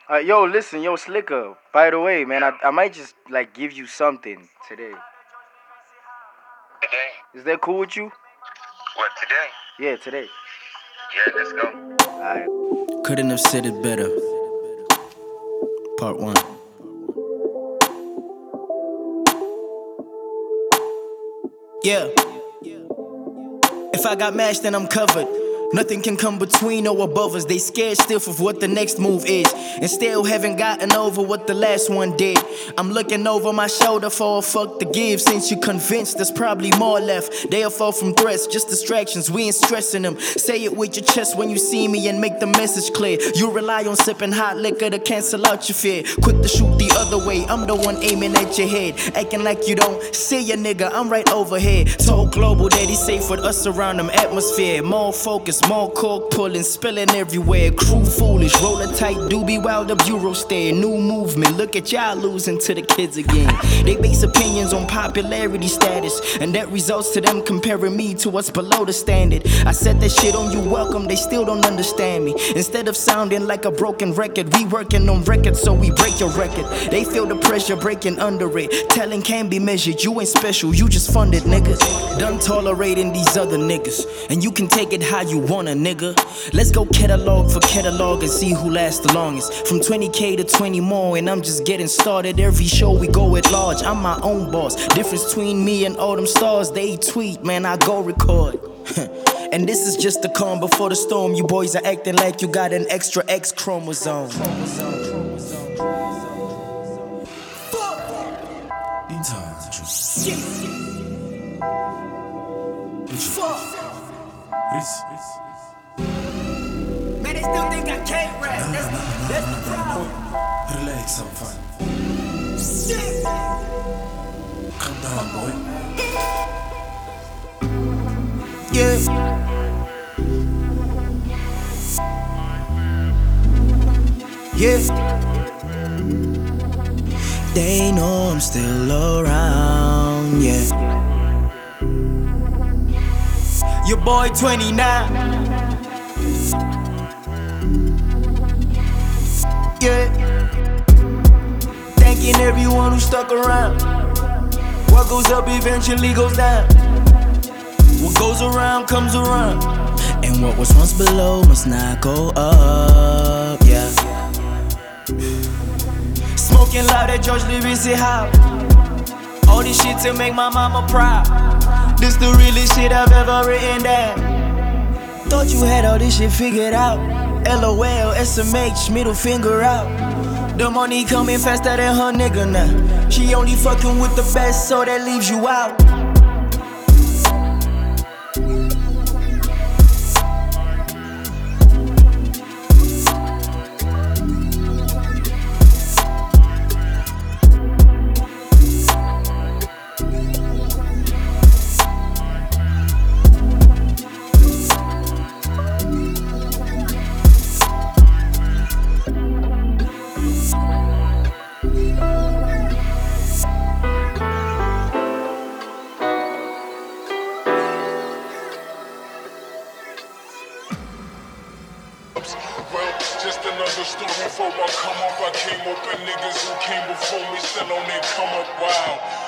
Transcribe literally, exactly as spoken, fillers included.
Uh, yo, listen, yo, Slicker. By the way, man, I, I might just like give you something today. Today? Is that cool with you? What, today? Yeah, today. Yeah, let's go. Alright. Couldn't have said it better. Part one. Yeah. If I got mashed, then I'm covered. Nothing can come between or above us. They scared stiff of what the next move is, and still haven't gotten over what the last one did. I'm looking over my shoulder for a fuck to give. Since you convinced there's probably more left. They'll fall from threats, just distractions. We ain't stressing them. Say it with your chest when you see me and make the message clear. You rely on sipping hot liquor to cancel out your fear. Quick to shoot the other way. I'm the one aiming at your head, acting like you don't see ya, nigga. I'm right over here. Told Global that he's safe with us around them atmosphere. More focus. More cork pulling, spilling everywhere. Crew foolish, roller tight, doobie while the bureau stare. New movement, look at y'all losing to the kids again. They base opinions on popularity status, and that results to them comparing me to what's below the standard. I said that shit on you welcome, they still don't understand me. Instead of sounding like a broken record, we working on records so we break your record. They feel the pressure breaking under it. Talent can be measured, you ain't special, you just funded, niggas. Done tolerating these other niggas, and you can take it how you want, a nigga. Let's go catalog for catalog and see who lasts the longest. From twenty K to twenty more, and I'm just getting started. Every show we go at large, I'm my own boss. Difference between me and all them stars, they tweet, man, I go record. And this is just the calm before the storm. You boys are acting like you got an extra X chromosome. Man, they still think I can't rap. That's, that's the problem. Relax, I'm fine. Shit. Calm down, boy. Yeah. Yeah. They know I'm still around, yeah. Your boy twenty-nine. Yeah. Thanking everyone who stuck around. What goes up eventually goes down. What goes around comes around. And what was once below must not go up, yeah. Smoking loud at George Lewis House. All this shit to make my mama proud. This the realest shit I've ever written down. Thought you had all this shit figured out. LOL, S M H, middle finger out. The money coming faster than her nigga now. She only fucking with the best, so that leaves you out. Well, just another story before I come up. I came up and niggas who came before me still on their come up. Wow.